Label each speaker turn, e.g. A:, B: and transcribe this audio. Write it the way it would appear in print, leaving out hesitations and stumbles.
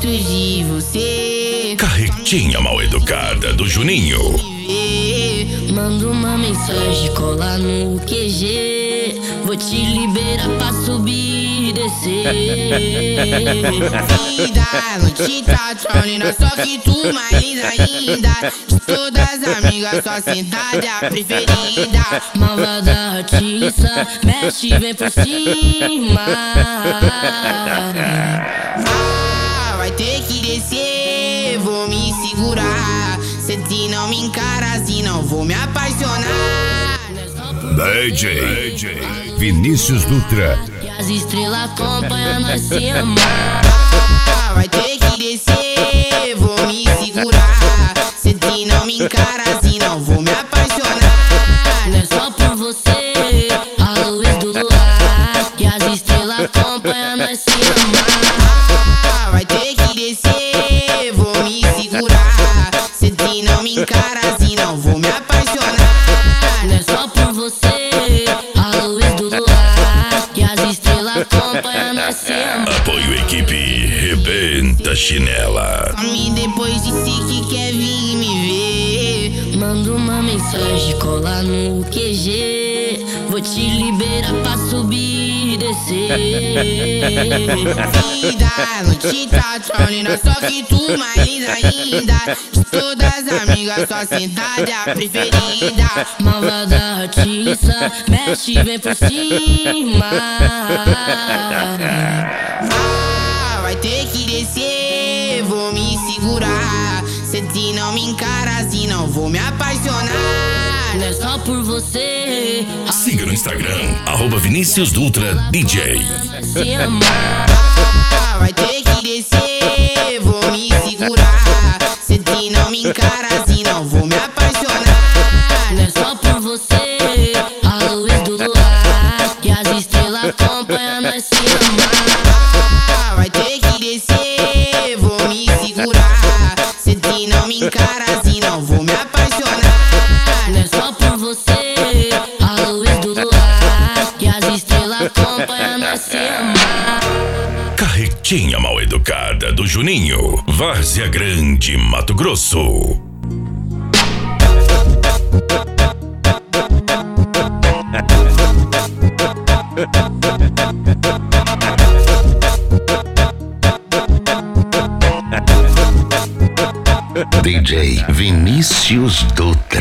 A: gosto de você.
B: Carretinha mal educada do Juninho.
A: Manda uma mensagem, cola no QG. Vou te liberar pra subir e descer. Vida, noite tá trolling, só que tu mais linda ainda. De todas as amigas, só sentada a preferida. Malvada artista, mexe, vem por cima. Vai ter que descer, vou me segurar. Se não me encara assim, não vou me apaixonar.
B: DJ Vinícius Dutra.
A: E as estrelas acompanham nós se amar. Vai ter que descer, vou me segurar. Se não me encara assim, não vou me apaixonar. Não é só por você, a luz do luar. E as estrelas acompanham nós se amar. Vai ter que descer, vou me segurar. Se não me encara assim, não vou me apaixonar. Não é só por você, a luz do luar. E as estrelas acompanham nós se amar.
B: Apoio equipe Rebenta Chinela.
A: Some depois disse que quer vir me ver. Manda uma mensagem, cola no QG. Vou te liberar pra subir e descer. Vida, noite tá trolling, só que tu mais linda ainda. De todas as amigas, só sentada a preferida. Malvada artista, mexe, vem por cima. Vai ter que descer, vou me segurar. Se não me encara assim, não vou me apaixonar. Não é só por você.
B: Siga no Instagram, @Vinícius Dutra DJ.
A: Se amar. Vai ter que descer, vou me segurar. Se não me encara assim, não vou me apaixonar. Não é só por você, a luz do luar. E as estrelas acompanham nós se amar. Vai ter que descer, vou me segurar. Se não me encara assim, não vou me apaixonar. Não é só por você, a luz do luar. E as estrelas acompanham nós se amar.
B: Carretinha mal educada do Juninho. Várzea Grande, Mato Grosso. DJ Vinícius Dutra.